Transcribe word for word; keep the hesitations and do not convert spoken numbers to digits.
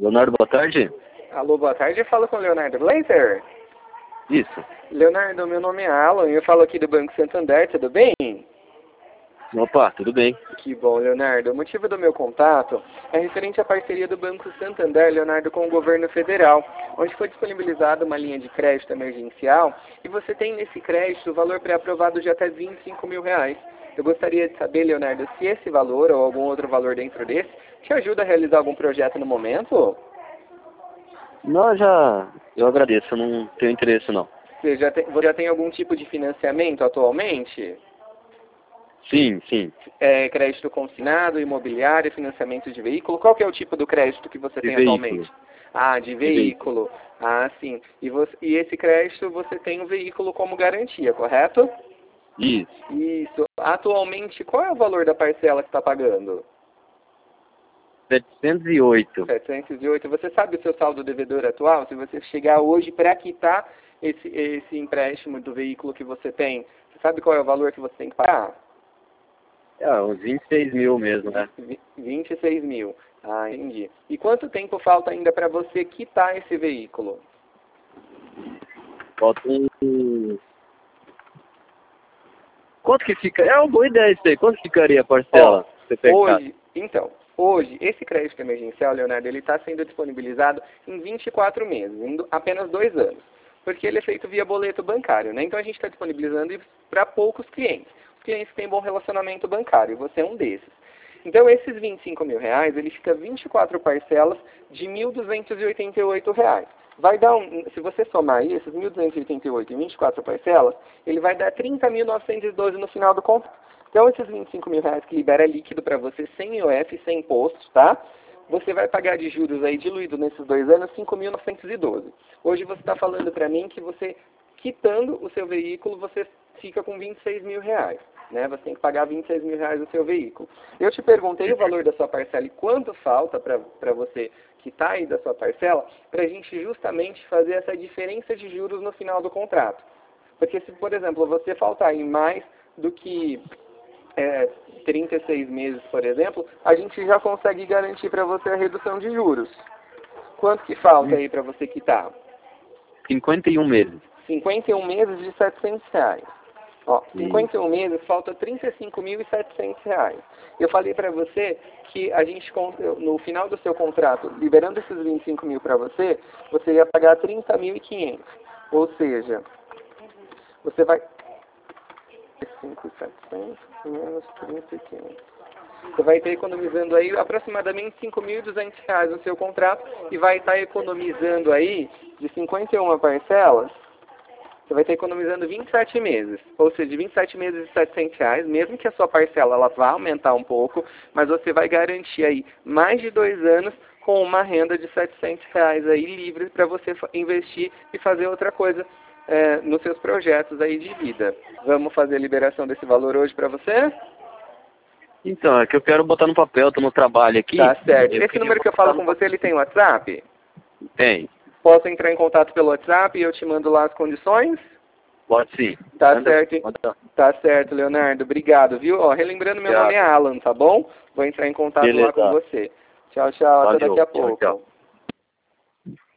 Leonardo, boa tarde. Alô, boa tarde. Eu falo com o Leonardo Glazer. Isso. Leonardo, meu nome é Alan e eu falo aqui do Banco Santander, tudo bem? Opa, tudo bem. Que bom, Leonardo. O motivo do meu contato é referente à parceria do Banco Santander, Leonardo, com o governo federal, onde foi disponibilizada uma linha de crédito emergencial e você tem nesse crédito o valor pré-aprovado de até vinte e cinco mil reais. Eu gostaria de saber, Leonardo, se esse valor ou algum outro valor dentro desse te ajuda a realizar algum projeto no momento? Não, já... Eu agradeço, eu não tenho interesse, não. Você já tem, você já tem algum tipo de financiamento atualmente? Sim, sim. É, crédito consignado, imobiliário, financiamento de veículo? Qual que é o tipo do crédito que você De tem veículo. atualmente? Ah, de veículo. Ah, sim. E, você, e esse crédito você tem o veículo como garantia, correto? Isso. Isso. Atualmente, qual é o valor da parcela que está pagando? setecentos e oito. setecentos e oito. Você sabe o seu saldo devedor atual? Se você chegar hoje para quitar esse, esse empréstimo do veículo que você tem, você sabe qual é o valor que você tem que pagar? É, uns vinte e seis mil mesmo, né? vinte e seis mil. Ah, entendi. E quanto tempo falta ainda para você quitar esse veículo? Falta um... Quanto que fica? É uma boa ideia isso aí. Quanto ficaria a parcela? Ó, Você pegar? hoje, então, hoje, esse crédito emergencial, Leonardo, ele está sendo disponibilizado em vinte e quatro meses, em apenas dois anos. Porque ele é feito via boleto bancário, né? Então a gente está disponibilizando para poucos clientes. Os clientes que têm bom relacionamento bancário, e você é um desses. Então esses vinte e cinco mil reais, ele fica vinte e quatro parcelas de mil duzentos e oitenta e oito reais. Vai dar um, se você somar aí, esses mil duzentos e oitenta e oito em vinte e quatro parcelas, ele vai dar trinta mil novecentos e doze no final do contrato. Então esses vinte e cinco mil reais que libera líquido para você sem I O F, sem imposto, tá? Você vai pagar de juros aí diluído nesses dois anos cinco mil novecentos e doze. Hoje você está falando para mim que você, quitando o seu veículo, você fica com vinte e seis mil reais. Né? Você tem que pagar vinte e seis mil reais no seu veículo. Eu te perguntei o valor da sua parcela e quanto falta para você quitar aí da sua parcela, para a gente justamente fazer essa diferença de juros no final do contrato. Porque se, por exemplo, você faltar em mais do que é, trinta e seis meses, por exemplo, a gente já consegue garantir para você a redução de juros. Quanto que falta aí para você quitar? cinquenta e um meses. cinquenta e um meses de setecentos reais. Ó, cinquenta e um meses, falta trinta e cinco mil e setecentos reais. Eu falei para você que a gente, no final do seu contrato, liberando esses vinte e cinco mil para você, você ia pagar trinta mil e quinhentos. Ou seja, você vai... cinco mil e setecentos menos trinta mil e quinhentos. Você vai estar economizando aí aproximadamente cinco mil e duzentos reais no seu contrato e vai estar economizando aí de cinquenta e uma parcelas. Você vai estar economizando vinte e sete meses, ou seja, vinte e sete meses de setecentos reais, mesmo que a sua parcela ela vá aumentar um pouco, mas você vai garantir aí mais de dois anos com uma renda de setecentos reais aí livre para você investir e fazer outra coisa é, nos seus projetos aí de vida. Vamos fazer a liberação desse valor hoje para você? Então, é que eu quero botar no papel, tô no trabalho aqui. Tá certo. Eu Esse número que eu falo com você, ele tem WhatsApp? Tem. Posso entrar em contato pelo WhatsApp e eu te mando lá as condições? Pode sim. Tá Manda, certo. manda. Tá certo, Leonardo. Obrigado, viu? Ó, relembrando, meu Tchau. nome é Alan, tá bom? Vou entrar em contato Beleza. lá com você. Tchau, tchau. Até Valeu. daqui a Tchau, pouco. tchau.